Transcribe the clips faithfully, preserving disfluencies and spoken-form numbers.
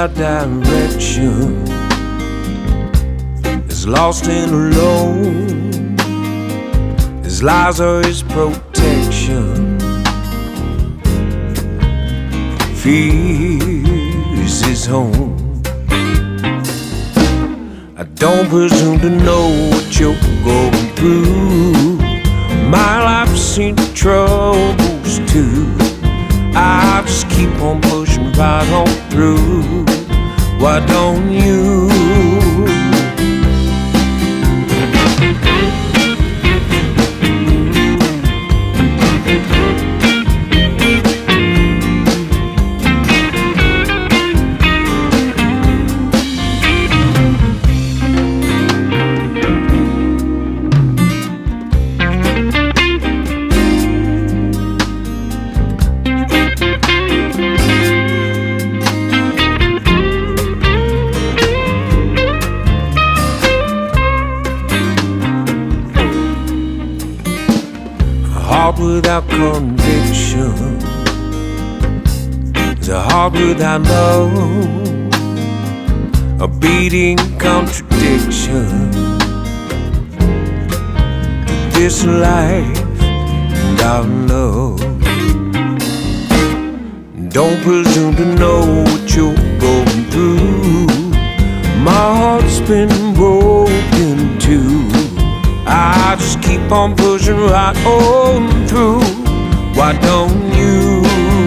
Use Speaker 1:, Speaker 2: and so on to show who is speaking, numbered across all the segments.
Speaker 1: without direction, is lost and alone. His lies are his protection, fear is his home. I don't presume to know what you're going through. My life's seen troubles too. I just keep on pushing right on through. Why don't you? Heart without conviction is a heart without love, a beating contradiction to this life and our love. Don't presume to know what you're going through. My heart's been broken too. I just keep on pushing right on through. Why don't you?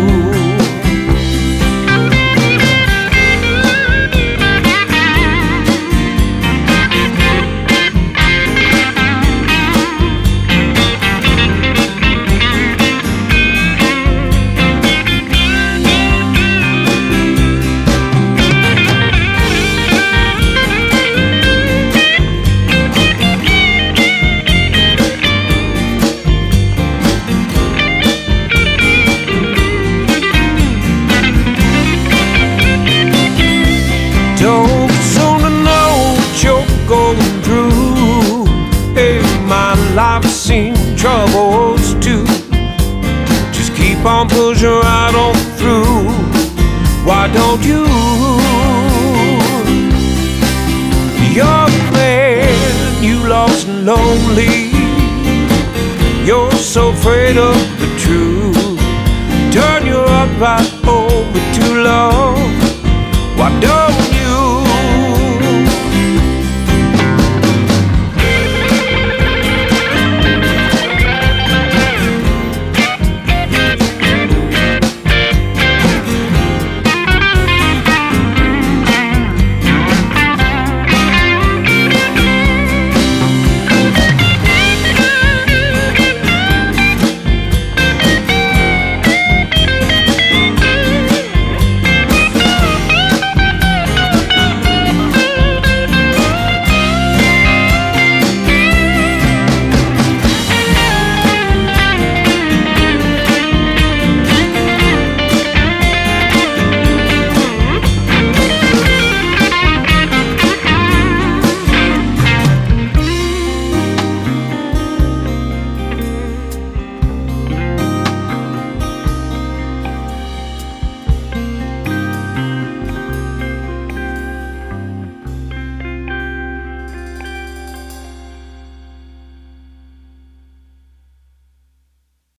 Speaker 1: Don't presume to know what you're going through. Hey, my life's seen troubles too. Just keep on pushing right on through. Why don't you? You're a man, you lost and lonely. You're so afraid of the truth. Turn your heart right over too long. Why don't